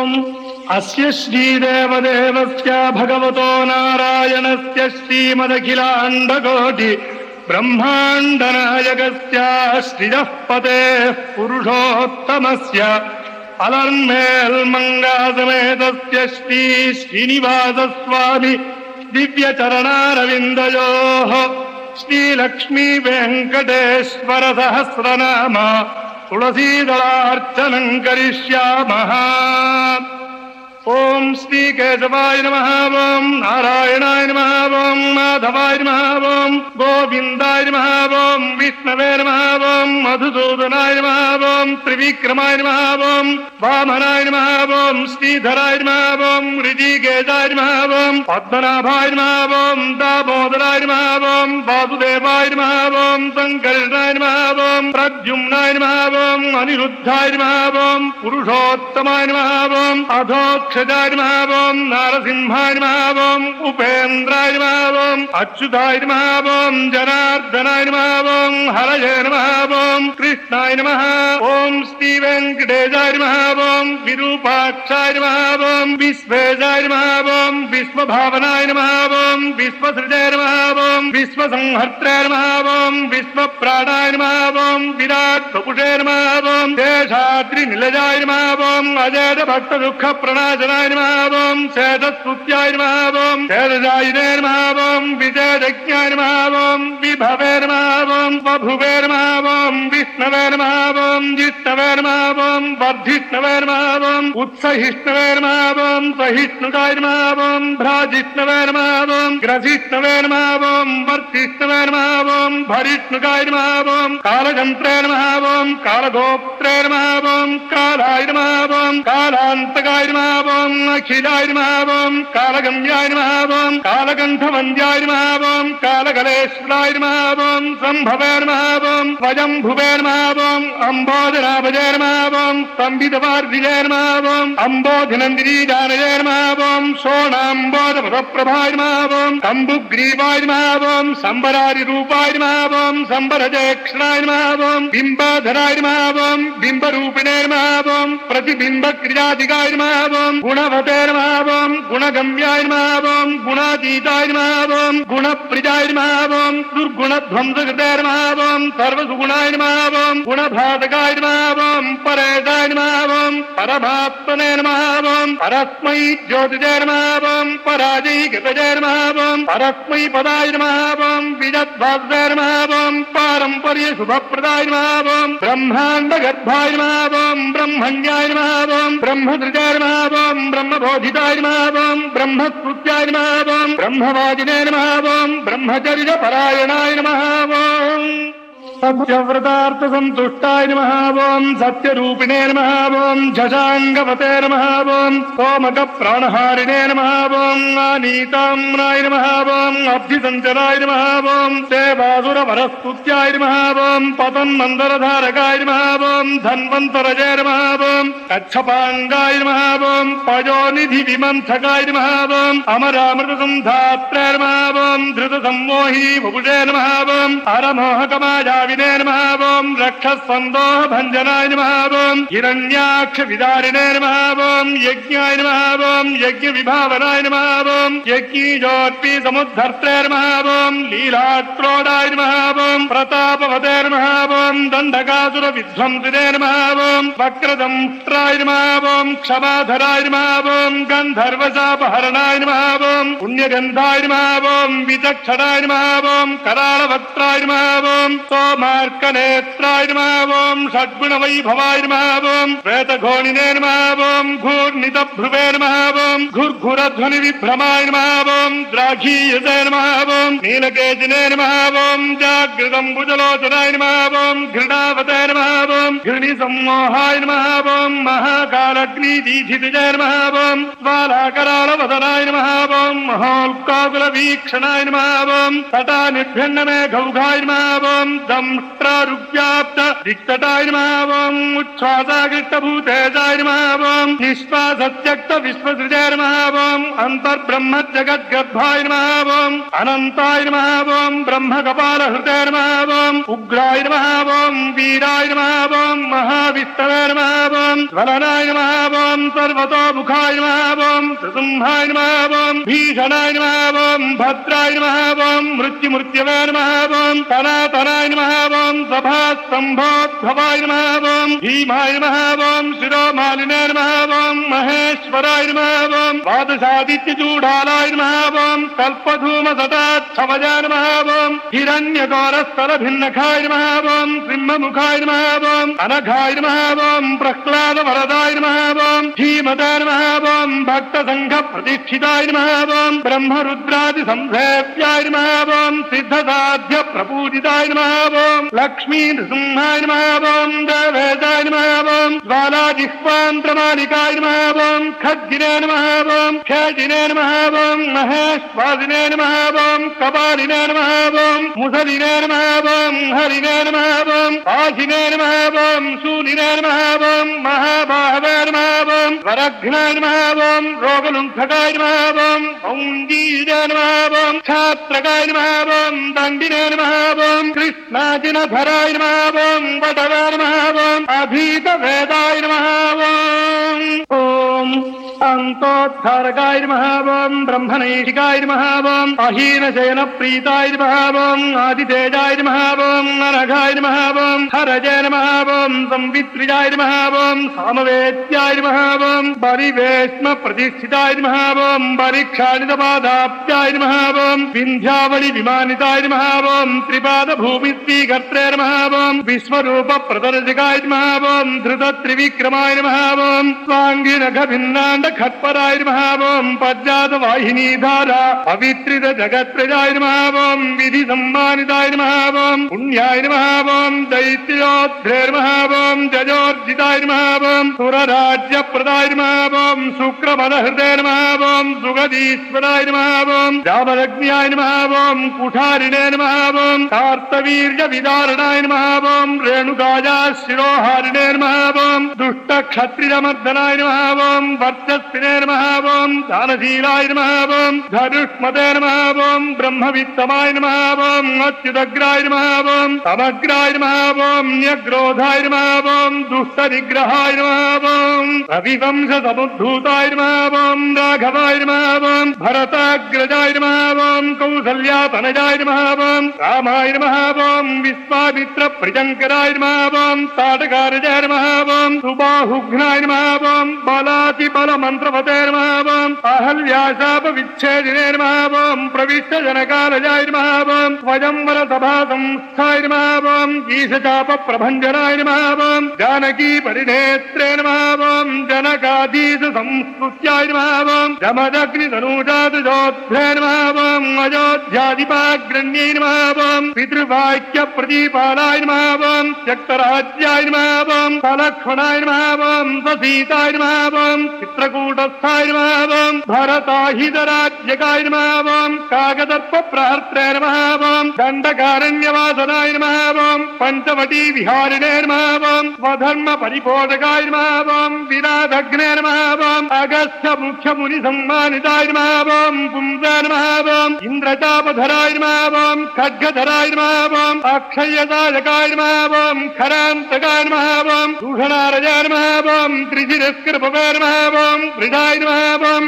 अस्य श्रीदेवदेवस्य भगवतो नारायणस्य श्रीमदखिलाण्डकोटि ब्रह्माण्डनायकस्य श्रियः पतेः पुरुषोत्तमस्य अलर्मेल्मङ्गासमेतस्य श्रीनिवासस्वामि दिव्यचरणारविन्दयोः श्रीलक्ष्मी वेङ्कटेश्वर सहस्रनाम तुलसीदलार्चनं करिष्यामः। ओम श्री केशवाय नमः। ओम नारायणाय नमः। ओम माधवाय नमः। ओम गोविंदाय नमः। ओम विष्णवे नमः। ओम मधुसूदनाय नमः। ओम त्रिविक्रमाय नमः। ओम वामनाय नमः। ओम श्रीधराय नमः। ओम ऋषिकेशाय नमः। ओम पद्मनाभाय नमः। ओम दामोदराय नमः। ओम वासुदेवाय नमः। ओम संकर्षणाय नमः। ओम प्रद्युम्नाय नमः। ओम अनिरुद्धाय नमः। ओम पुरुषोत्तमाय नमः। ओम अधोक्षजाय नमः। ओम नारसिंहाय नमः। ओम उपेन्द्राय नमः। ओम अच्युताय नमः। ओम जनार्दनाय नमः। ओम हरये नमः। ओम कृष्णाय नमः। ओम श्री वेंकटेशाय नमः। ओम विरूपाक्षाय नमः। ओम विश्वेशाय नमः। ओम विश्वभावनाय नमः। ओम विश्वसृजाय नमः। ओम विश्वसंहर्त्रे नमः। ओम विश्वप्राणाय नमः। ओम विराट वपुषे नमः। ओम शेषाद्रिनिलयाय नमः। ओम अजेत भक्त दुःख प्रणाशनाय नमः। ओम शेषस्तुत्याय नमः। ओम शेषजायिने नमः। ओम विजयज्ञाय नमः। ओम विभवे नमः। ओम बभुवे नमः। ओम विष्णवे नमः। ओम जिष्णवे नमः। ओम वर्धिष्णवे नमः। ओम उत्सहिष्णवे नमः। ओम सहिष्णुताय नमः। ओम भ्राजिष्णवे नमः। ओम ग्रसिष्णवे नमः। ओम वर्धिष्णवे नमः। ओम भरिष्णुकाय नमः। ओम कालगन्त्रे नमः। ओम कालगोप्त्रे नमः। ओम कालाय नमः। ओम कालान्तकाय नमः। ओम अखिलाय नमः। ओम कालगम्याय नमः। ओम कालगन्धवन्द्याय नमः। ओम कालकलेश्वराय नमः। ओम संभवे नमः। ओम स्वयंभुवे नमः। ओम अम्बोधनाभजे नमः। ओम स्तम्भितवार्धिजे नमः। ओम अम्बोधिनन्दिनी जानये नमः। ओम शोणाम्बोधपदप्रभाय नमः। ओम कम्बुग्रीवाय नमः। ओम सम्बरारिरूपाय नमः। ओम सम्बरजेक्षणाय नमः। ओम बिम्बाधराय नमः। ओम बिम्बरूपिणे नमः। ओम प्रतिबिम्बक्रियाधिकाय नमः। ओम गुणवते नमः। ओम गुणगम्याय नमः। ओम गुणातीताय नमः। ओम गुणप्रियाय नमः। ओम दुर्गुणध्वंसकृते नमः। ओम सर्वसुगुणाय नमः। ओम गुणभातकाय नमः। ओम परेशाय नमः। ओम परमात्मने नमः। ओम परस्मै ज्योतिजे नमः। ओम पराजयीकृतजे नमः। ओम परस्मै पदाय नमः। ओम विजद्भास्वे नमः। ओम पारम्पर्य शुभप्रदाय नमः। ओम ब्रह्माण्डगर्भाय नमः। ओम ब्रह्मण्याय नमः। ओम ब्रह्मधृजाय नमः। ओम ब्रह्मबोधिताय नमः। ओम ब्रह्मस्तुत्याय नमः। ओम ब्रह्मवादिने नमः। ओम ब्रह्मचर्यपरायणाय नमः। ओम सत्यव्रतार्थ संतुष्टाय नमः। ओम सत्यरूपिणे नमः। ओम झषाङ्गवते नमः। ओम सोमक प्राणहारिणे नमः। ओम आनीताम्राय नमः। ओम अब्धिसञ्चराय नमः। ओम देवासुरवरस्तुत्याय नमः। ओम पतन्मन्दरधारकाय नमः। ओम धन्वन्तरजे नमः। ओम कच्छपाङ्गाय नमः। ओम पयोनिधि विमन्थकाय नमः। ओम अमरामृतसन्धात्रे नमः। ओम धृतसम्मोहिनी वपुषे नमः। ओम अरमोहकमाया विने नमः। ओम रक्षस्सन्दोह भञ्जनाय नमः। ओम हिरण्याक्ष विदारिणे नमः। ओम यज्ञाय नमः। ओम यज्ञ विभावनाय नमः। ओम यज्ञीजोत्पी समुद्धर्त्रे नमः। ओम लीलाक्रोडाय नमः। ओम प्रतापवते नमः। ओम दण्डकासुर विध्वंसिने नमः। ओम वक्रदंष्ट्राय नमः। ओम क्षमाधराय नमः। ओम गन्धर्वशापहरणाय नमः। ओम पुण्यगन्धाय नमः। ओम विचक्षणाय नमः। ओम करालवक्त्राय नमः। ओम सोमार्कनेत्राय नमः। ओम षड्गुणवैभवाय नमः। ओम श्वेतघोणिने नमः। ओम घूर्णितभ्रुवे नमः। ओम घुर्घुरध्वनिविभ्रमाय नमः। ओम द्राघीयसे नमः। ओम नीलकेशिने नमः। ओम जागृतम्बुजलोचनाय नमः। ओम घृणावते नमः। ओम घृणिसम्मोहाय नमः। ओम महाकालग्निदीधितजे नमः। ओम ज्वालाकरालवदनाय नमः। ओम महोल्काकुलवीक्षणाय नमः। ओम तटानिभ्यन्नमेघौघाय नमः। ओम दंष्ट्रारुव्याप्त दिक्तटाय नमः। ओम उच्छ्वासाकृष्टभूतेजाय नमः। ओम निःश्वासत्यक्त विश्वसृजाय नमः। ओम अन्तर्ब्रह्म जगद्गत హిరణ్యగర్భాయ నమః ఓం అనంతాయ నమః ఓం బ్రహ్మకపాల హృదయ నమః ఓం ఉగ్రాయ నమః ఓం వీరాయ నమః ఓం మహావిష్ణవే నమః ఓం జ్వలనాయ నమః ఓం సర్వతోముఖాయ నమః ఓం త్రిసింహాయ నమః ఓం భీషణాయ నమః ఓం భద్రాయ నమః ఓం మృత్యుమృత్యవే నమః ఓం తనాతనాయ నమః ఓం సభాస్తంభోద్భవాయ నమః ఓం భీమాయ నమః ఓం శిరోమాలినే నమః ఓం మహేశ్వరాయ నమః ఓం ద్వాదశాదిత్యచూడాలాయ నమః ఓం కల్పధూమసటాక్షవజాయ నమః ఓం హిరణ్యగౌరస్థలభిన్నఖాయ నమః ఓం సింహముఖాయ నమః ఓం అనఘాయ నమః ఓం ప్రహ్లాదవరదాయ నమః ఓం ధీమతాయ నమః ఓం భక్తసంఘ ప్రతిష్ఠితాయ నమః ఓం బ్రహ్మరుద్రాది సంసేవ్యాయ నమః ఓం సిద్ధసాధ్య ప్రపూజితాయ నమః ఓం లక్ష్మీ నృసింహాయ నమః ఓం దేవేశాయ నమః ఓం జ్వాలాజిహ్వాంత్రమాలికాయ నమః ఓం ఖడ్గినే నమః ఓం ఖేజినే నమః ఓం మహేశ్వాసినే నమః ఓం కపాలినే నమః ఓం ముసలినే నమః ఓం హరినే నమః ఓం ఆశినే నమః ఓం శూలినే నమః ఓం మహాబాహవే నమః ఓం వరఘ్నాయ నమః ఓం రోగలుంఠకాయ నమః ఓం ఔంజీజే నమః ఓం ఛాత్రకాయ నమః ఓం దండినే నమః ఓం కృష్ణాజినధరాయ నమః ఓం వటవే నమః ఓం అభీత వేదాయ నమః ఓం ఓం అంతోద్ధారకాయ నమః ఓం బ్రహ్మనైషికాయ నమః ఓం అహీనశయన ప్రీతాయ నమః ఓం ఆదితేజాయ నమః ఓం అనఘాయ నమః ఓం హరజే నమః ఓం సంవిత్రిజాయ నమః ఓం సామవేద్యాయ నమః ఓం పరివేష్మ ప్రతిష్ఠితాయ నమః ఓం పరిక్షాళితపాదాబ్జాయ నమః ఓం వింధ్యావళి విమానితాయ నమః ఓం త్రిపాద భూమిస్వీకర్త్రే నమః ఓం విశ్వరూప ప్రదర్శకాయ నమః ఓం ధృత త్రివిక్రమాయ నమః ఓం స్వాంగినఘ భిన్నాండ ఖట్పరాయ నమః ఓం పద్యాత వాహినీధార పవిత్రిత జగత్ప్రజాయ నమః ఓం విధి సమ్మానితాయ నమః ఓం పుణ్యాయ నమః ఓం దైత్యోద్ధ్రే నమః ఓం జజోర్జితాయ నమః ఓం సురరాజ్యప్రదాయ నమః ఓం శుక్రమద హృదయ నమః ఓం సుగదీశ్వరాయ నమః ఓం రామలగ్న్యాయ నమః ఓం కుఠారిణే నమః ఓం కార్తవీర్య విదారణాయ నమః ఓం రేణుకాయ శిరోహారిణే నమః ఓం దుష్ట క్షత్రియమర్దనాయ నమః ఓం వర్చస్వినే నమః ఓం దానశీలాయ నమః ఓం ధనుష్మతే నమః ఓం బ్రహ్మవిత్తమాయ నమః ఓం అచ్యుతగ్రాయ నమః ఓం సమగ్రాయ నమః ఓం న్యగ్రోధాయ నమః ఓం దుష్ట నిగ్రహాయ నమః ఓం రవివంశ సముద్ధూతాయ నమః ఓం రాఘవాయ నమః ఓం భరతాగ్రజాయ నమః ఓం కౌసల్యాతనజాయ నమః ఓం రామాయ నమః ఓం విశ్వామిత్ర ప్రిజంకరాయ నమః ఓం తాటకారజాయ నమః ఓం సుబాహుఘ్నాయ నమః ఓం బలాతి బల మంత్రవతే నమః ఓం అహల్యాశాప విచ్ఛేదినే నమః ఓం ప్రవిష్ట జనకాలజాయ నమః ఓం స్వయంవర సభా సంస్థాయ నమః ఓం ఈశచాప ప్రభంజనాయ నమః ఓం జానకీ పరిణేత్రే నమః ఓం జనకాధీశ సంస్కృత్యాయ నమః ఓం జమదగ్ని తనూజాతుజోధ్రే నమః ఓం అయోధ్యాధిపాగ్రణ్యై నమః ఓం పితృవాక్య ప్రదీపాలాయ నమః ఓం త్యక్తరాజ్యాయ నమః ఓం సలక్ష్మణాయ నమః ఓం సీతాయ నమః ఓం చిత్రకూటస్థాయ నమః ఓం భరతాహితరాజ్యకాయ నమః ఓం కాకదర్ప ప్రహర్త్రే నమః ఓం దండకారణ్యవాసనాయ నమః ఓం పంచవటీ విహారిణే నమః ఓం స్వధర్మ పరిపోషకాయ నమః ఓం విరాధగ్నే నమః ఓం అగస్త్య ముఖ్య ముని సమ్మానితాయ నమః ఓం పుంసే నమః ఓం ఇంద్రచాపధరాయ నమః ఓం ఖడ్గధరాయ నమః ఓం అక్షయదాయకాయ నమః ఓం ఖరాంతకాయ నమః ఓం దూషణారజాయ నమః ఓం త్రిశిరస్కృపవే నమః ఓం వృధాయ నమః ఓం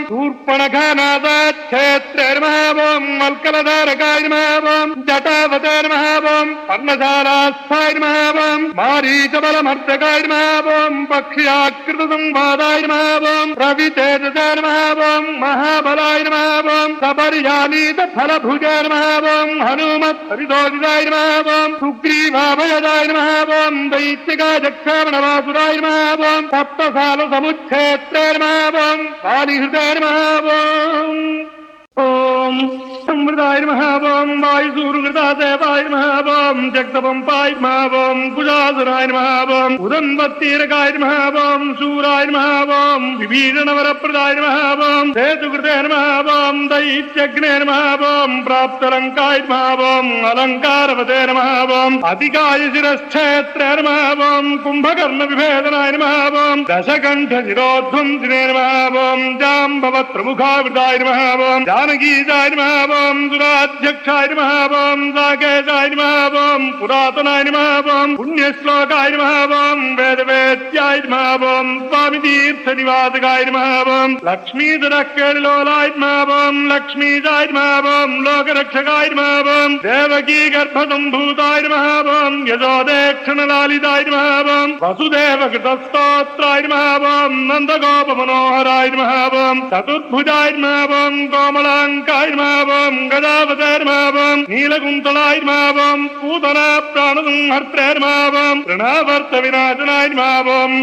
శూర్పణఖానాథక్షేత్రే నమః ఓం వల్కలధారకాయ నమః ఓం జటావతే నమః ఓం పర్ణశాలాస్థాయ నమః ఓం మారీచబలమర్దకాయ నమః ఓం పక్ష్యాకృత సంవాదాయ నమః ఓం రవితేజసాయ నమః ఓం మహాబలాయ నమః ఓం సపరిజానీత ఫలభుజాయ నమః ఓం హనుమత్ పరితోజితాయ నమః ఓం సుగ్రీవాభయదాయ నమః ఓం దైత్యకాజక్షామణవాసురాయ నమః ఓం సప్తసాల సముచ్ఛేత్రే నమః ఓం కాళీహృతే నమః ఓం ఓం అమృతాయ నమః ఓం వాయుసూరుగృతాదేవాయ నమః ఓం జగదపంపాయ నమః ఓం కుజాసురాయ నమః ఓం ఉదన్వత్తీరకాయ నమః ఓం శూరాయ నమః ఓం విభీషణవరప్రదాయ నమః ఓం సేతుకృతే నమః ఓం దైత్యగ్నే నమః ఓం ప్రాప్తలంకాయ నమః ఓం అలంకారవతే నమః ఓం అతికాయ శిరశ్చేత్రే నమః ఓం కుంభకర్ణ విభేదనాయ నమః ఓం దశకంఠ శిరోధ్వంసినే నమః ఓం జాంబవత్ప్రముఖావృతాయ నమః ఓం జానకీజాయ నమః ఓం దురాధ్యక్షాయ నమః ఓం సాకేశాయ నమః ఓం పురాతనాయ నమః ఓం పుణ్యశ్లోకాయ నమః ఓం వేదవేద్యాయ నమః ఓం స్వామి తీర్థ నివాసకాయ నమః ఓం లక్ష్మీధరకేళిలోలాయ నమః ఓం లక్ష్మీజాయ నమః ఓం లోకరక్షకాయ నమః ఓం దేవకీ గర్భసంభూతాయ నమః ఓం యశోదేక్షణలాలితాయ నమః ఓం వసుదేవకృతస్తోత్రాయ నమః ఓం నందగోపమనోహరాయ నమః ఓం చతుర్భుజాయ నమః ఓం కోమలాంకాయ నమః ఓం గదావతే నమః ఓం నీలకుంతలాయ నమః ఓం పూతనా ప్రాణసంహర్త్రే నమః ఓం ప్రణావర్త వినాశనాయ నమః ఓం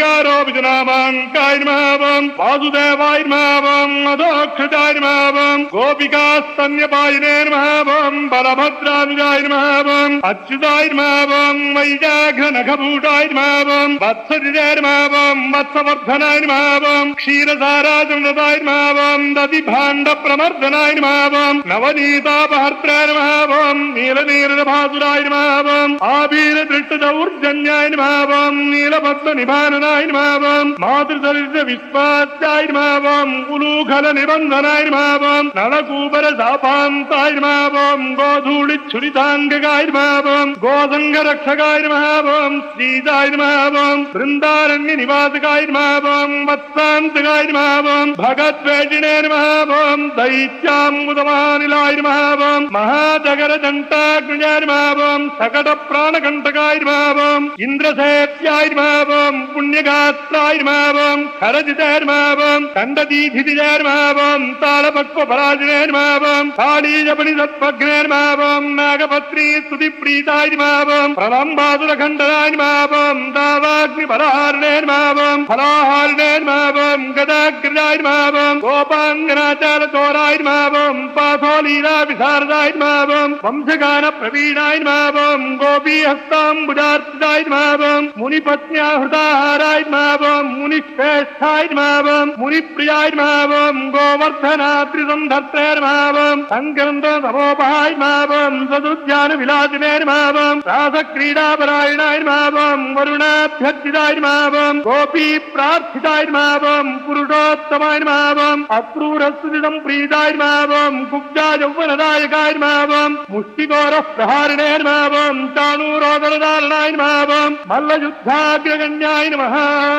గర్గారోపిజనామాంకాయ నమః ఓం వాసుదేవాయ నమః ఓం అధోక్షజాయ నమః ఓం గోపికాస్తన్యపాయినే నమః ఓం బలభద్రానుజాయ నమః ఓం అచ్యుతాయ నమః ఓం వైజాఘ్రనఖభూషాయ నమః ఓం వత్సజితే నమః ఓం వత్సవర్ధనాయ నమః ఓం క్షీరసారాజమృతాయ నమః ఓం దధిభాండ ప్రమర్దనాయ నమః ఓం నవనీతాపహర్త్రే నమః ఓం నీలనీరభాసురాయ నమః ఓం ఆభీరదృష్టదౌర్జన్యాయ నమః ఓం నీలపద్మ నిభాననాయ నమః ఓం మాతృదరిద్ర విశ్వాస్యాయ నమః ఓం ఉలూఖల నిబంధనాయ నమః ఓం నలకూబర శాపాంతాయ నమః ఓం గోధూళిచ్ఛురితాంగకాయ నమః ఓం గోసంగరక్షకాయ నమః ఓం శ్రీజాయ నమః ఓం బృందారణ్య నివాసకాయ నమః ఓం వత్సాంతకాయ నమః ఓం భగద్వేషిణే నమః ఓం దైత్యాముదమానిలాయ నమః ఓం మహాజగర దంటాగ్నిజాయ నమః ఓం సకట ప్రాణకంటకాయ నమః ఓం ఇంద్రసేవ్యాయ నమః ఓం పుణ్యగాత్రాయ నమః ఓం ఖరజితాయ నమః ఓం ఖండదీధిజాయ నమః ఓం తాళపక్వపరాజినే నమః ఓం కాళీజపణి సత్వగ్నే నమః ఓం నాగపత్రీ స్తుతిప్రీతాయ నమః ఓం ప్రలంబాసురఖండనాయ నమః ఓం దావాగ్ని పరహారిణే నమః ఓం ఫలాహారిణే నమః ఓం గదాగ్రజాయ నమః ఓం గోపాంగనాచార చోరాయ నమః ఓం పాథోలీలా విశారదాయ నమః ఓం వంశగాన ప్రవీణాయ నమః ఓం గోపీహస్తాంబుజార్చితాయ నమః ఓం మునిపత్న్యాహృతాహారాయ నమః ఓం మునిశ్రేష్ఠాయ నమః ఓం మునిప్రియాయ నమః ఓం గోవర్ధనాద్రిసంధర్త్రే నమః ఓం సంగ్రంథ సమోపహాయ నమః ఓం సదుద్యాన విలాసినే నమః ఓం రాసక్రీడాపరాయణాయ నమః ఓం వరుణాభ్యర్థితాయ నమః ఓం గోపీ ప్రార్థితాయ నమః ఓం పురుషోత్తమాయ నమః ఓం అక్రూరస్తుతితం ప్రీతాయ నమః ఓం కుబ్జా యౌవనదాయకాయ నమః ఓం ముష్టిఘోర ప్రహారిణే నమః ఓం చాణూరోదరదారణాయ నమః ఓం మల్లయుద్ధాగ్రగణ్యాయ నమః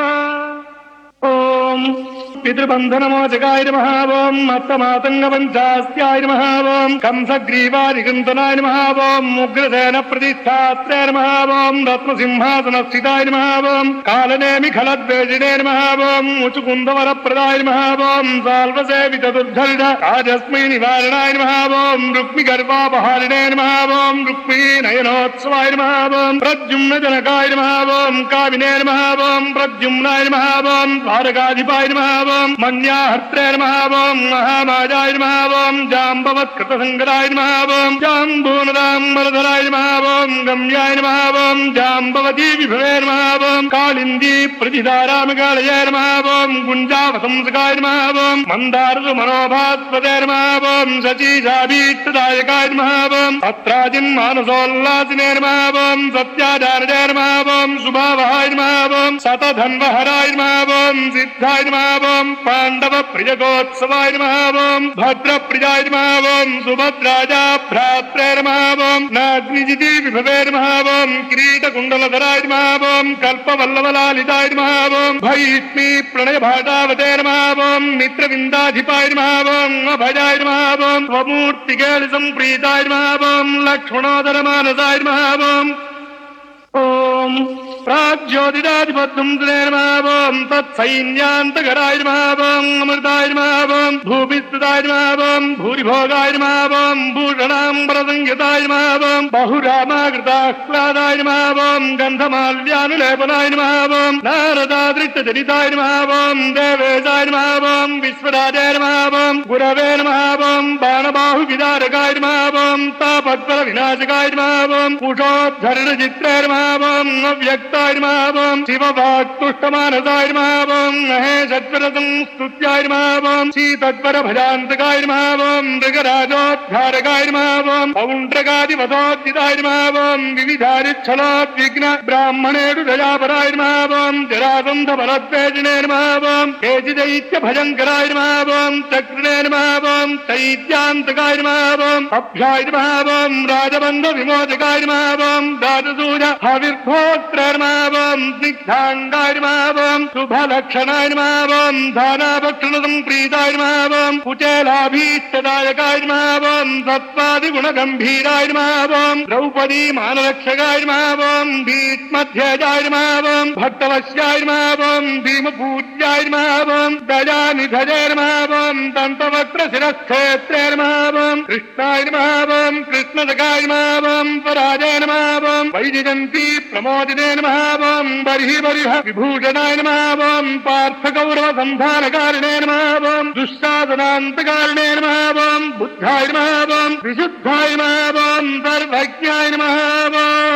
ఓం పితృబంధనమోచకాయ నమః ఓం మత్తమాతంగపంచాస్యాయ నమః ఓం కంసగ్రీవారికంతనాయ నమః ఓం ఉగ్రసేన ప్రతిష్టాత్రే నమః ఓం రత్నసింహాసనస్థితాయ నమః ఓం కాలనేమి ఖలద్వేషిణే నమః ఓం ముచుకుందవరప్రదాయ నమః ఓం సాల్వసేవిత దుర్ధరిత రాజస్మై నివారణాయ నమః ఓం రుక్మిగర్వాపహారిణే నమః ఓం రుక్మీ నయనోత్సవాయ నమః ఓం ప్రద్యుమ్నజనకాయ నమః ఓం కామినే నమః ఓం ప్రద్యుమ్నాయ నమః ఓం ద్వారకాధిపాయ నమః ఓం మన్యాహర్త్రే నమః ఓం మహామాజాయ నమః ఓం జాంబవత్కృతసంగరాయ నమః ఓం జాంబూనదాంబరధరాయ నమః ఓం గమ్యాయ నమః ఓం జాంబవతీ విభవే నమః ఓం కాళిందీ ప్రతిధారామికాళయే నమః ఓం గుంజావసంసకాయ నమః ఓం మందారసు మనోభాస్పదే నమః ఓం శచీజాభీష్టదాయకాయ నమః ఓం పత్రాజిన్ మానసోల్లాసినే నమః ఓం సత్యాచారజే నమః ఓం శుభావహాయ నమః ఓం శతధన్వహరాయ నమః ఓం సిద్ధాయ నమః ఓం పాండవ ప్రియగోత్సవాయ నమః ఓం భద్రప్రియాయ నమః ఓం సుభద్రాజా భ్రాత్రే నమః ఓం నాగ్నిజితి విభవే నమః ఓం కిరీటకుండలధరాయ నమః ఓం కల్పవల్లవలాలితాయ నమః ఓం భైష్మీ ప్రణయభాటావతే నమః ఓం మిత్రవిందాధిపాయ నమః ఓం అభయాయ నమః ఓం స్వమూర్తికేళి సంప్రీతాయ నమః ఓం లక్ష్మణోదరమానసాయ నమః ఓం ఓం ప్రాజ్యోతిరాధిపత్యంసే నమః ఓం తత్సైన్యాంతకరాయ నమః ఓం అమృతాయ నమః ఓం భూపిస్థితాయ నమః ఓం భూరిభోగాయ నమః ఓం భూషణాంబరసంహితాయ నమః ఓం బహురామాకృతాహ్లాదాయ నమః ఓం గంధమాల్యానులేపనాయ నమః ఓం నారదాదృష్టచరితాయ నమః ఓం దేవేశాయ నమః ఓం విశ్వరాజాయ నమః గురవే నమః బాణబాహు విదారకాయ నమః తాపత్పర వినాశకాయ నమః కుశోద్ధరణ చిత్రాయ నమః అవ్యక్తాయ నమః శివవాక్తుష్టమానసాయ నమః మహేశత్వరసం స్తుత్యాయ నమః శ్రీతత్పర భజాంతకాయ నమః మృగరాజోద్ధారకాయ నమః పౌండ్రకాదివతోద్దితాయ నమః వివిధారిచ్ఛలోద్విగ్న బ్రాహ్మణేడు దయాపరాయ నమః జరాసంధ బలద్వేషిణే నమః కేచిదైత్య భయంకరాయ నమః చక్రిణే నమః చైత్యాంతకాయ నమః అభ్యాయ నమః రాజబంధ విమోచకాయ నమః రాజసూయ హవిర్భోత్రాయ నమః స్నిగ్ధాంగాయ నమః శుభలక్షణాయ నమః ధానాభక్షణ సంప్రీతాయ నమః కుచేలాభీష్టదాయకాయ నమః సత్వాదిగుణగంభీరాయ నమః ద్రౌపదీ మానరక్షకాయ నమః భీష్మధ్యజాయ నమః భక్తవశ్యాయ నమః భీమపూజ్యాయ నమః దయానిధజాయ నమః దంతవక్ర శిరస్థేత్రే నమః కృష్ణాయ నమః కృష్ణదకాయ నమః పరాజాయ నమః వైజయంతి ప్రమోదినే నమః బర్హి బర్హ విభూషణాయ నమః పార్థకౌరవ సంధానకారిణే నమః దుశ్శాసనాంతకారిణే నమః బుద్ధాయ నమః విశుద్ధాయ నమః సర్వజ్ఞాయ నమః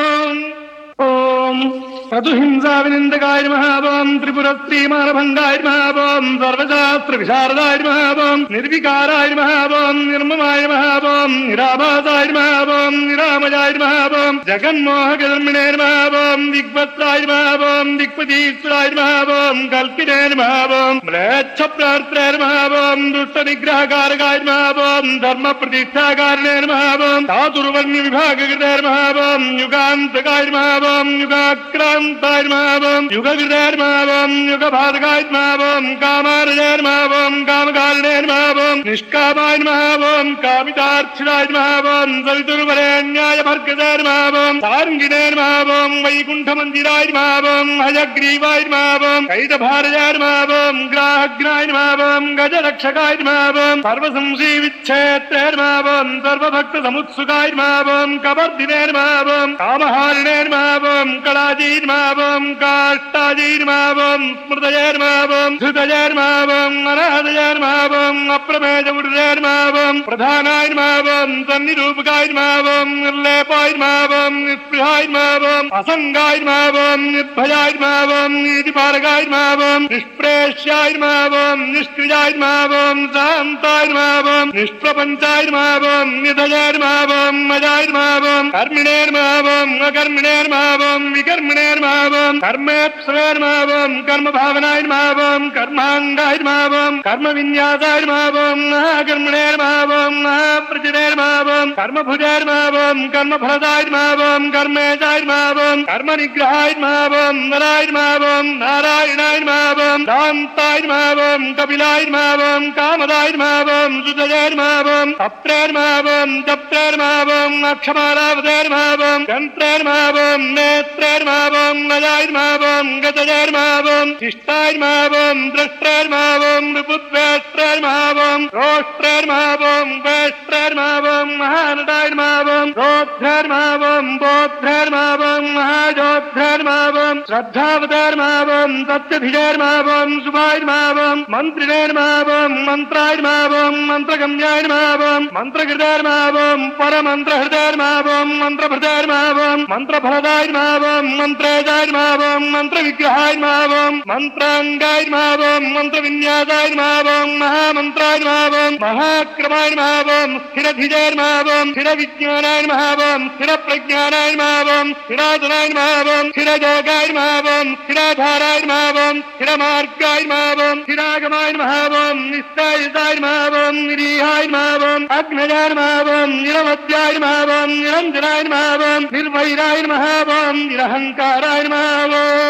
ఓం చతుహింసా వినిందకాయ నమః త్రిపురశ్రీమానభంగాయ నమః సర్వశాస్త్ర విశారదాయ నమః నిర్వికారాయ నమః నిర్మమాయ నమః నిరాభాసాయ నమః నిరామయాయ నమః జగన్మోహకధర్మిణే నమః దిగ్వత్సాయ నమః దిక్పతీశ్వరాయ నమః కల్పినే నమః మ్లేచ్ఛప్రార్థ్రే నమః దుష్ట నిగ్రహకారకాయ నమః ధర్మ ప్రతిష్టాకారిణే నమః చాతుర్వర్ణ్య విభాగకృతే నమః యుగాంతకాయ నమః యుగాక్రాంతాయ నమః యుగవిదాయ నమః యుగబాధకాయ నమః కామారజాయ నమః కామకారిణే నమః నిష్కామాయ నమః కామితార్చితాయ నమః సవితుర్వరేణ్యాయ భర్గజాయ నమః సారంగిణే నమః వైకుంఠమందిరాయ నమః హయగ్రీవాయ నమః కైటభారజాయ నమః గ్రాహగ్నాయ నమః గజరక్షకాయ నమః సర్వసంశీ విచ్ఛేత్రే నమః సర్వభక్త సముత్సుకాయ నమః కబర్దినే నమః కామహారిణే నమః కళాజీ నమః కాష్టాజీ నమః స్మృతజే నమః ధృతజే నమః అనాథజే నమః అప్రమేజముడే నమః ప్రధానాయ నమః సన్నిరూపకాయ నమః నిర్లేపాయ నమః నిస్పృహాయ నమః అసంగాయ నమః నిర్భయాయ నమః నీతిపాలకాయ నమః నిష్ప్రేష్యాయ నమః నిష్క్రియాయ నమః శాంతాయ నమః నిష్ప్రపంచాయ నమః నిధజే నమః మజాయ నమః కర్మిణే నమః అకర్మిణే నమః వికర్మిణే నమః కర్మేప్సవే నమః కర్మభావనాయ నమః కర్మాంగాయ నమః కర్మ విన్యాసాయ నమః కర్మణే నమః ప్రజనే నమః కర్మభుజే నమః కర్మఫలదాయ నమః కర్మేజాయ నమః కర్మ నిగ్రహాయ నమః నరాయ నమః నారాయణాయ నమః దాంతాయ నమః కపిలాయ నమః కామదాయ నమః సుతజే నమః తప్త్రే నమః జప్త్రే నమః అక్షమారావదే నమః గంత్రే నమః నేత్రే నమః నజాయ నమః గజజే నమః శిష్టాయ నమః ద్రష్ట్రే నమః రిపుద్వేష్ట్రే నమః రోష్ట్రే నమః వేష్ట్రే నమః మహానటాయ నమః రోధ్రే నమః బోధ్రే నమః మహాజోధ్రే నమః శ్రద్ధావదే నమః సత్యధిజే నమః శుభాయ నమః మంత్రిణే నమః మంత్రాయ నమః మంత్రగమ్యాయ నమః మంత్రకృతే నమః పరమంత్రహృతే నమః మంత్రభృతే నమః మంత్రఫలదాయ నమః మంత్రేజాయ నమః మంత్రవిగ్రహాయ నమః మంత్రాంగాయ నమః మంత్రవిన్యాసాయ నమః మహామంత్రాయ నమః మహాక్రమాయ నమః స్థిరధిజే నమః స్థిరవిజ్ఞానాయ నమః స్థిరప్రజ్ఞానాయ నమః స్థిరాసనాయ నమః స్థిరయోగాయ నమః స్థిరాధారాయ నమః స్థిరమార్గాయ నమః స్థిరాగమాయ నమః నిశ్చయితాయ నమః నిరీహాయ నమః అగ్నయాయ నమః నిరవధ్యాయ నమః నిరంజనాయ నమః నిర్వైరాయ నమః నిరహంకారాయ నమః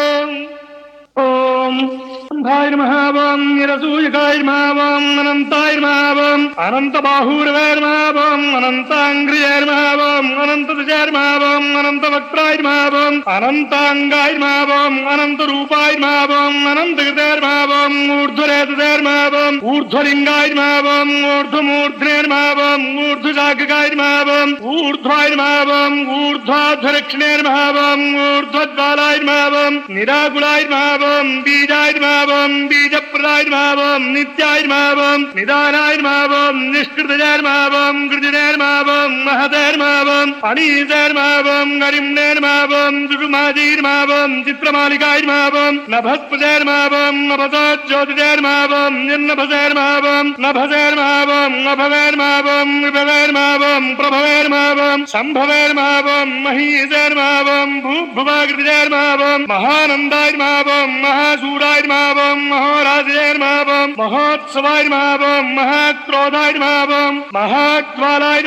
ఓం అంధాయ నమః నిరసూయకాయ నమః అనంతాయ నమః అనంతబాహూరవే నమః అనంతాంగ్రియే నమః అనంతదజే నమః అనంతవక్త్రాయ నమః అనంతాంగాయ నమః అనంతరూపాయ నమః అనంతకృతే నమః ఊర్ధ్వరేతదే నమః ఊర్ధ్వలింగాయ నమః ఊర్ధ్వమూర్ధ్నే నమః ఊర్ధ్వశాఖకాయ నమః ఊర్ధ్వాయ నమః ఊర్ధ్వాధ్వరక్షిణే నమః ఊర్ధ్వజ్వాలాయ నమః నిరాకులాయ నమః బీజాయ నమః बीजप्रदाय नित्याय निदानाय निष्कृतजय कृतिजय महदय अनीजय गरिम्णय दुषुमाजीर चित्रमालिकाय नभस्पजय नभसज्योतिजय निर्नभजय नभजय अभवैर विभवैर प्रभवैर संभवैर महीजैर भूभुवाकृतिजैर महानंदाय महासूराय महोराजैर महोत्सवाय महाक्रोधाय महाज्वालाय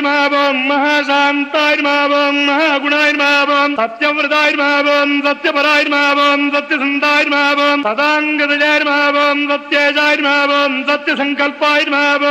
महाशांताय महागुणाय सत्यव्रताय सत्यपराय सत्यसंताय सदांगतजय सत्यजाय सत्यसंकल्पाय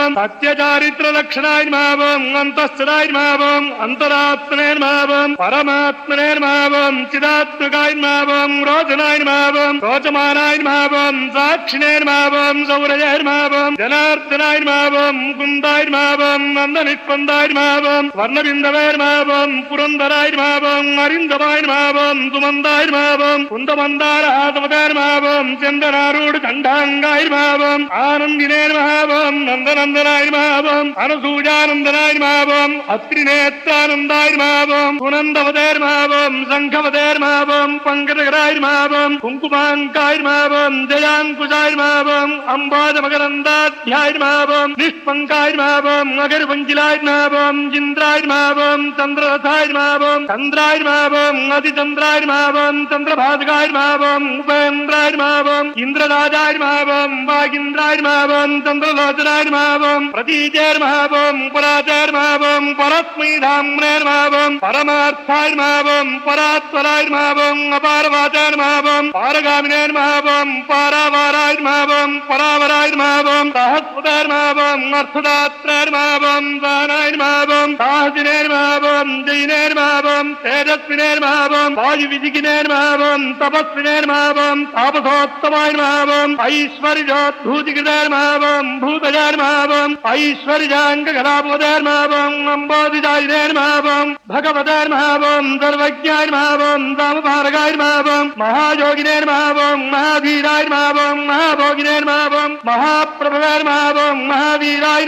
सत्यचारित्रलक्षणाय अंतःस्थराय अंतरात्मने परमात्मने चिदात्मकाय रोचनाय रोचमानाय साक्षिणे सौरजय जनार्दनाय मुकुंदाय नंदनिष्पन्दाय वर्णबिंदवैर पुरंदराय अरिंदमाय सुमंदाय कुंदमंदार हाथवदैर चंदनारूढ़ कंठांगाय आनंदिने नंदनंदनाय अनुसूजानंदनाय अत्रिनेत्रानंदाय सुनंदवदैर शंखवदैर पंकजराय कुंकुमांकाय जयांकुशाय अंबाजमकरंदाध्याय निष्पंकाय अगरपंचिलाय इंद्राय चंद्ररथाय चंद्राय अतिचंद्राय चंद्रभातकाय उपेन्द्राय इंद्रराजाय वागिंद्राय चंद्रलोचनाय प्रतीजैर उपराजैर परस्मै धाम्नैर परमार्थाय परात्पराय अपारवाचाय पारगामिनैर पारावाराय परावराय सहस्रदैर अर्थदात्रैर दानाय साहसिनैर जैनैर तेजस्विनैर वायुविजिगिनैर तपस्विनैर तापसोत्तमाय ऐश्वर्योद्धूतिकृतैर भूतजैर ऐश्वर्याङ्गकलापोदैर अम्बोधिजायिनैर भगवदैर सर्वज्ञाय दामपारगाय महायोगिनैर महावीराय महाभोगिनैर महाप्रभवैर महावीराय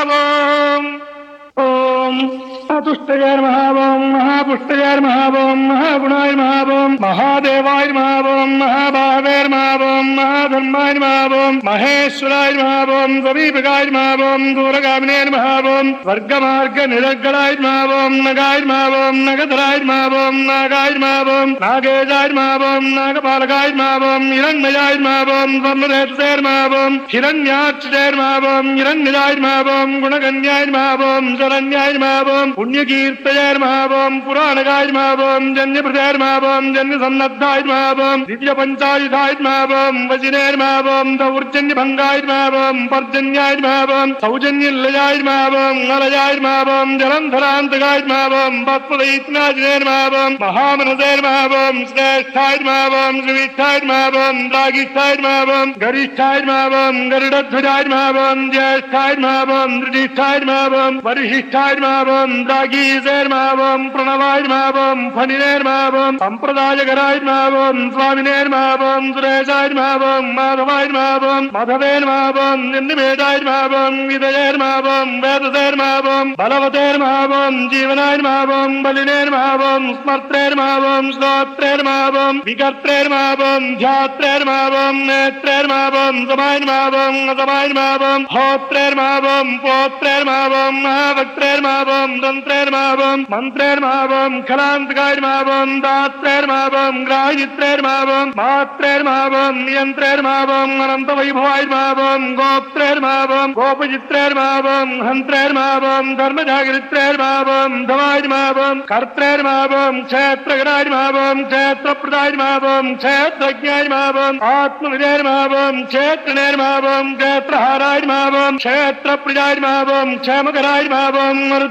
ओम तुष्टजैर महापुष्टजैर महागुणाय महादेवाय महाभावैर महाधर्माय महेश्वराय समीपकाय दूरगामिनेर स्वर्गमार्ग निरग्गणाय नगाय नगधराय नागाय नागेजाय नागपालकाय हिरण्मयाय स्वर्णनेत्रैर हिरण्याक्षजैर हिरण्यजाय गुणगण्याय शरण्याय पुण्यकीर्तजैर पुराणगाय जन्यप्रजैर जन्यसन्नद्धाय द्वितीय पंचायुधाय वजिनैर दौर्जन्यभंगाय पर्जन्याय सौजन्यलयाय अलयाय जलंधरान्तकाय पद्मदैत्याजिनैर महामनसैर श्रेष्ठाय श्रीष्ठाय रागिष्ठाय गरिष्ठाय गरुडध्वजाय ज्येष्ठाय दृढिष्ठाय वरिष्ठाय रागीजैर प्रणवाय फणिनैर संप्रदायकराय स्वामिनैर सुरेशाय माधवाय माधवेर निन्निमेषाय विदयैर वेदसैर बलवतैर जीवनाय बलिनैर स्मर्त्रैर श्रोत्रैर विकर्त्रैर ध्यात्रैर नेत्रैर समाय असमाय होत्रैर पोत्रैर वक्त्रैर तंत्रैर मंत्रैर खलांतकाय दात्रैर ग्राहित्रैर मात्रैर यंत्रैर अनंत वैभवाय गोप्त्रैर गोपचित्रैर हंत्रैर धर्मजागरित्रैर धवाय कर्त्रैर क्षेत्रगणाय क्षेत्रप्रदाय क्षेत्रज्ञाय आत्मविजय क्षेत्रणैर क्षेत्रहाराय क्षेत्रप्रजाय क्षेमकराय मरुदैर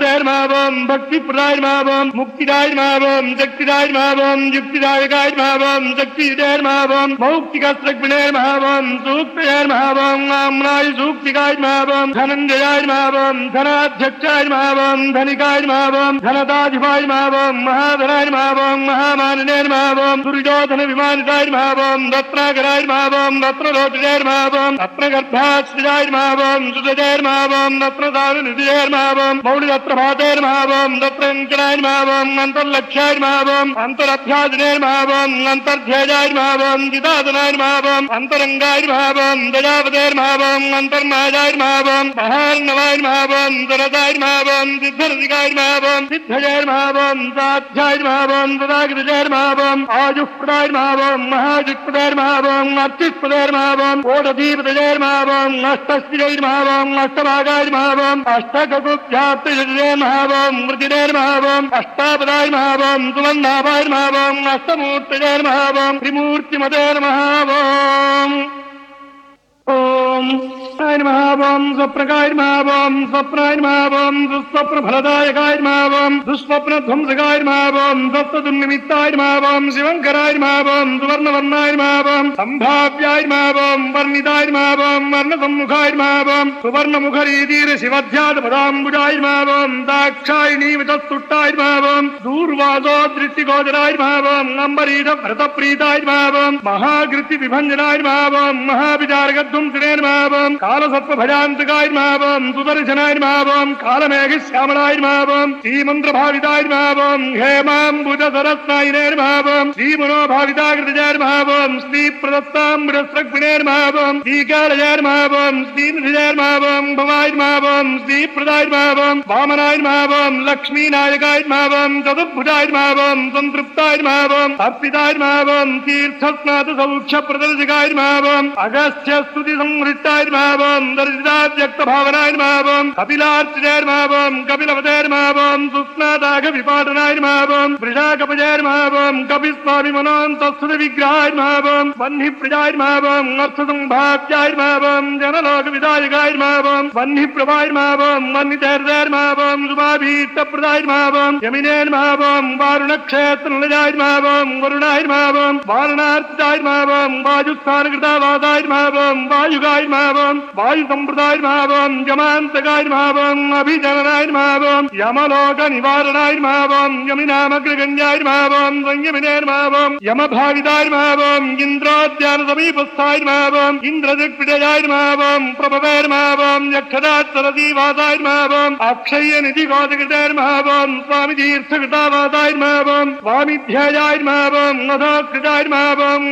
మహావం భక్తి ప్రదాయ మహావం ముక్తిదాయ మహావం శక్తిదాయ మహావం యుక్తిదాయకాయ మహావం శక్తిదాయ మహావం మౌక్తికస్త్రగ్విణే మహావం సూక్తయ మహావం ఆమ్నాయ సూక్తికాయ మహావం ధనంజయాయ మహావం ధనాధ్యక్షాయ మహావం ధనికాయ మహావం ధనదాధిపాయ మహావం మహాధనాయ మహావం మహామానినే మహావం దుర్యోధన విమానితాయ మహావం రత్నాకరాయ మహావం రత్నలోచనాయ మహావం రత్నగర్భాశ్రియాయ మహావం సుజయాయ మహావం రత్నదాన నిధియాయ మహావం మౌళిరత్నభాతాయ మహావం రత్నంకణాయ మహావం అంతర్లక్ష్యాయ మహావం అంతరభ్యాజనాయ మహావం అంతర్ధ్యేయాయ మహావం జిదాదనాయ మహావం అంతరంగాయ మహావం దయావతాయ మహావం అంతర్మాయాయ మహావం మహార్ణవాయ మహావం దరదాయ మహావం సిద్ధరసికాయ మహావం సిద్ధయాయ మహావం సాధ్యాయ మహావం తదాగతిజాయ మహావం ఆయుష్ప్రదాయ మహావం మహాయుష్ప్రదాయ మహావం అర్చిష్ప్రదాయ మహావం ఓడధీపతయాయ మహావం అష్టశ్రీయ మహావం అష్టభాగాయ మహావం అష్టగగుభ్యాప్తిజాయ మహావం మృతిజాయ మహావం అష్టాపదాయ మహావం సువర్ణాభాయ మహావం అష్టమూర్తిజాయ మహావం త్రిమూర్తిమదాయ మహావం ఓం మహావం స్వప్నకాయ మహావం స్వప్నాయ మహావం దుస్వప్న ఫలదాయకాయ మహావం దుస్వప్న ధ్వంసకాయ మహావం దత్తదున్నిమిత్తాయ మహావం శివంకరాయ మహావం సువర్ణవర్ణాయ మహావం సంభావ్యాయ మహావం వర్ణితాయ మహావం వర్ణసమ్ముఖాయ మహావం సువర్ణముఖరీతీర శివధ్యాత పదాంబుజాయ మహావం దాక్షాయణీమితస్తుట్టాయ మహావం దూర్వాసో దృష్టిగోచరాయ మహావం అంబరీష భరతప్రీతాయ మహావం మహాకృతి విభంజనాయ మహావం మహావిచారగధ్వంసినే మహావం కాలసత్వ భజాంతకాయ మహావం సుదర్శనాయ మహావం కాలమేఘ శ్యామలాయ మహావం శ్రీమంత్రభావితాయ మహావం హేమాంబుజ సరస్నాయనే మహావం శ్రీమనోభావితాకృతజాయ మహావం శ్రీ ప్రదత్తాంబుజస్రగ్విణే మహావం శ్రీకాళజాయ మహావం శ్రీనిధిజాయ మహావం భవాయ మహావం శ్రీప్రదాయ మహావం వామనాయ మహావం లక్ష్మీనాయకాయ మహావం చతుర్భుజాయ మహావం సంతృప్తాయ మహావం అర్పితాయ మహావం తీర్థస్నాత సౌఖ్య ప్రదర్శకాయ మహావం అగస్త్య స్తుతి సంహృష్టాయ మహావం దర్శితావ్యక్త భావనాయ మహావం కపిలార్చిజాయ మహావం కపిలవతాయ మహావం సుస్నాదాఘ విపాటనాయ మహావం వృషాకపజాయ మహావం కపిస్వామి మనోంతస్తుత విగ్రహాయ మహావం వహ్ని ప్రజాయ మహావం అర్థ సంభావ్యాయ మహావం జనలోక విదాయకాయ మహావం వహ్ని ప్రభాయ మహావం వహ్నితేర్దాయ మహావం శుభాభీష్ట ప్రదాయ మహావం యమినే మహావం వారుణ క్షేత్ర నిలయాయ మహావం వరుణాయ మహావం వారణార్చితాయ మహావం వాయుస్థానకృతావాదాయ మహావం వాయుగాయ మహావం వాయు సంప్రదాయ మహావం యమాంతకాయ మహావం అభిజననాయ మహావం యమలోక నివారణాయ మహావం యమినామగ్రగణ్యాయ మహావం సంయమినే మహావం యమభావితాయ మహావం ఇంద్రోద్యాన సమీపస్థాయ మహావం ఇంద్రదిగ్విజయాయ మహావం ప్రభవేర్ మహావం యక్షదాత్సరదీవాదాయ మహావం అక్షయ నిధి గోదకృతాయ మహావం స్వామి తీర్థకృతావాదాయ మహావం స్వామిధ్యాయాయ మహావం మధోకృతాయ మహావం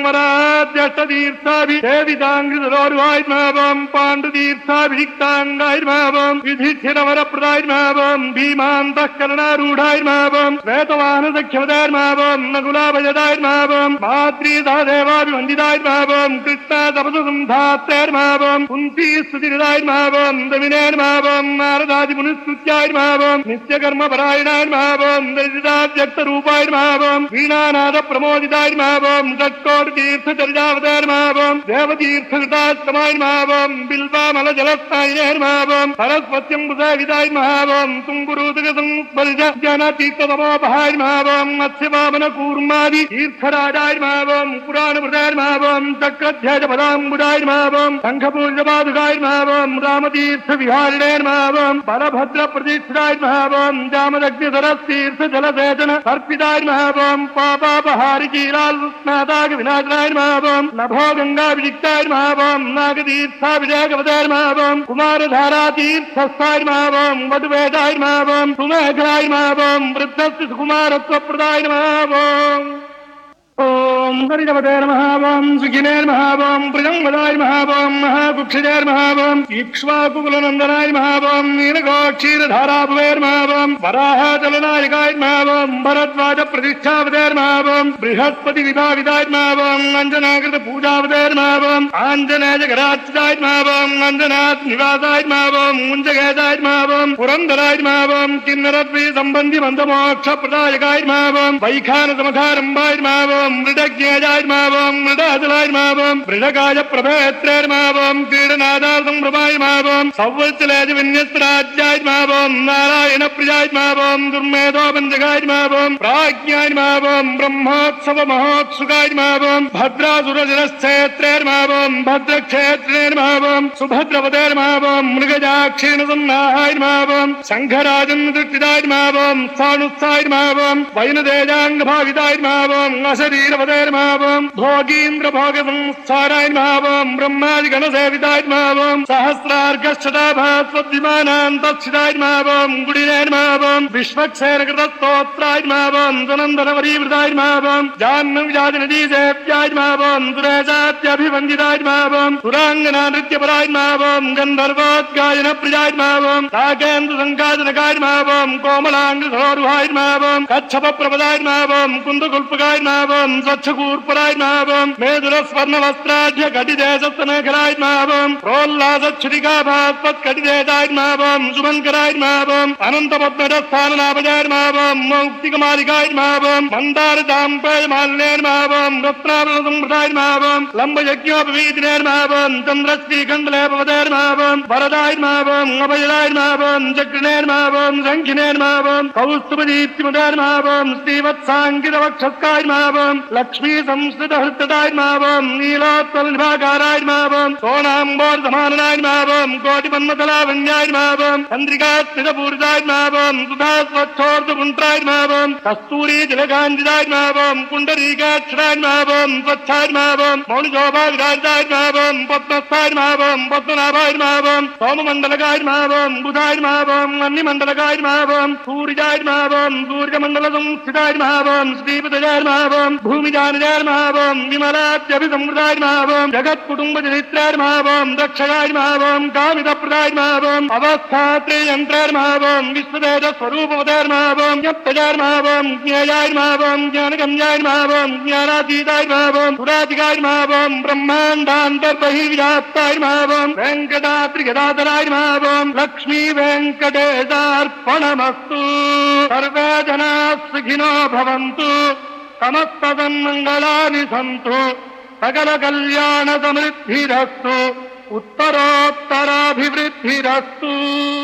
వరాధ్యష్టతీర్థాభిషేవితాంగ్రిధరోర్వాయ మహావం పాండుతీర్థాభిషిక్తాంగాయ మహావం యుధిష్ఠిరవరప్రదాయ మహావం భీమాంతఃకరణారూఢాయ మహావం శ్వేతవాహన సఖ్యవదాయ మహావం నకులాభయదాయ మహావం మాద్రీదాదేవాభివందితాయ మహావం కృష్ణా తపసు సంధాత్తాయ మహావం కుంతీ స్తుతిదాయ మహావం దమినే మహావం నారదాది మునిస్తుత్యాయ మహావం నిత్యకర్మ పరాయణాయ మహావం దర్శితావ్యక్త రూపాయ మహావం వీణానాద ప్రమోదితాయ మహావం షట్కోటి తీర్థచర్యావతాయ మహావం దేవతీర్థకృతాశ్రమాయ మహావం బిల్వామల జలస్థాయినే మహావం సరస్వత్యంబుధావిదాయ మహావం తుంగురూతక సంస్పర్శ జనతీర్థతమోపహాయ మహావం మత్స్యవామన కూర్మాది తీర్థరాజాయ మహావం పురాణమృతాయ మహావం చక్రధ్యజ పదాంబుజాయ మహావం శంఖపూజపాదుకాయ మహావం రామతీర్థ విహారిణే మహావం బలభద్ర ప్రతిష్ఠాయ మహావం జామదగ్ని సరస్తీర్థ జలసేచన అర్పితాయ మహావం పాపాపహారి చీరాల్నాదాగ వినాశనాయ మహావం నభో గంగాభిషిక్తాయ మహావం నాగతీర్థాభిషేకవతాయ మహావం కుమారధారాతీర్థస్థాయ మహావం వధువేదాయ మహావం సుమేఘాయ మహావం వృద్ధస్య సుకుమారత్వప్రదాయ మహావం ఓం హరిజవతే మహావం సుఖినే మహావం ప్రజంవదాయ మహావం మహాకుక్షజే మహావం ఇక్ష్వాకుకులనందనాయ మహావం నీలగోక్షీరధారాభువేర్ మహావం వరాహచలనాయకాయ మహావం భరద్వాజ ప్రతిష్టావతేర్ మహావం బృహస్పతి విభావితాయ మహావం అంజనాకృత పూజావతేర్ మహావం ఆంజనేయ గరార్చితాయ మహావం అంజనాథ్ నివాసాయ మహావం ముంజగేదాయ మహావం పురంధరాయ మహావం కిన్నరద్వీ సంబంధి మందమోక్ష ప్రదాయకాయ మహావం వైఖాన సమఖారంభాయ మహావం మృడజ్ఞేయాయ నమః మృడాచలాయ నమః మృడకాయ ప్రభేత్రే నమః క్రీడనాదార్థం ప్రభాయ నమః సౌవత్సలేజ విన్యస్రాజ్యాయ నమః నారాయణ ప్రియాయ నమః దుర్మేధో పంచకాయ నమః ప్రాజ్ఞాయ నమః బ్రహ్మోత్సవ మహోత్సుకాయ నమః భద్రాసురజనశ్చేత్రే నమః భద్రక్షేత్రే నమః సుభద్రవదే నమః మృగజాక్షీణ సన్నాహాయ నమః శంఖరాజన్ దృష్టిదాయ నమః సానుత్సాయ నమః వైనదేజాంగ భావితాయ నమః అశరీరవదే నమః భోగీంద్ర భోగ సంస్థారాయ నమః బ్రహ్మాది గణ సేవితాయ నమః సహస్రార్ఘష్టదాభాస్వద్విమానాంతస్థితాయ నమః గుడినే నమః విశ్వక్సేన కృత స్తోత్రాయ నమః ధనంధన వరీవృతాయ నమః జాహ్నవి నదీ సేవ్యాయ నమః సురేశాత్యభివందితాయ నమః సురాంగనా నృత్యపరాయ నమః గంధర్వోద్గాయన ప్రియాయ నమః సాకేంద్ర సంకాజనకాయ నమః కోమలాంగ సరోరుహాయ నమః కచ్చప ప్రపదాయ నమః కుందకుల్పకాయ నమః స్వచ్ఛకూర్పరాయ నమః మేధుర స్వర్ణ వస్త్రాఢ్య కటిదేశస్తనకరాయ నమః ప్రోల్లాసచ్ఛురికాభాస్పత్ కటిదేశాయ నమః శుభంకరాయ నమః అనంత పద్మజస్థాననాభజాయ నమః మౌక్తికమాలికాయ నమః మందార దాంపేయ మాల్యే నమః రత్నాభరణ సంప్రదాయ నమః లంబయజ్ఞోపవీతినే నమః చంద్రశ్రీకండలేపవదే నమః వరదాయ నమః అభయదాయ నమః చక్రిణే నమః శంఖినే నమః కౌస్తుభదీప్తిమదే నమః శ్రీవత్సాంకిత వక్షస్కాయ నమః లక్ష్మీ సంస్కృత హృతదాయ నమః నీలోత్పల నిభాకారాయ నమః సోనాంబోర్ సమాననాయ నమః కోటి మన్మథలావణ్యాయ నమః చంద్రికాత్మితపూరితాయ నమః సుధా స్వచ్ఛోర్ధపుంట్రాయ నమః కస్తూరీ జలకాంజితాయ నమః పుండరీకాక్షరాయ నమః స్వచ్ఛాయ నమః మౌనిశోభావిరాజాయ నమః పద్మస్థాయ నమః పద్మనాభాయ నమః సోమమండలకాయ నమః బుధాయ నమః అన్నిమండలకాయ నమః సూర్యాయ నమః సూర్యమండల సంస్థితాయ నమః శ్రీపదయాయ నమః భూమిజానజాయ నమః విమలాద్యభిసంవృతాయ నమః జగత్కుటుంబ చరిత్రాయ నమః దక్షయాయ నమః కామితప్రదాయ నమః అవస్థాత్రేయంత్రాయ నమః విశ్వదేవ స్వరూపవదాయ నమః జ్ఞప్తజాయ నమః జ్ఞేయాయ నమః జ్ఞానగమ్యాయ నమః జ్ఞానాతీతాయ నమః పురాతికాయ నమః బ్రహ్మాండాంతర్బహిర్వ్యాప్తాయ నమః వెంకటాద్రిగదాధరాయ నమః లక్ష్మీ వెంకటేశార్పణమస్తు సర్వే జనాః సుఖినో భవంతు సమస్త సన్మంగళాని సంతు సకల కళ్యాణ సమృద్ధిరస్తు ఉత్తరోత్తరాభివృద్ధిరస్తు.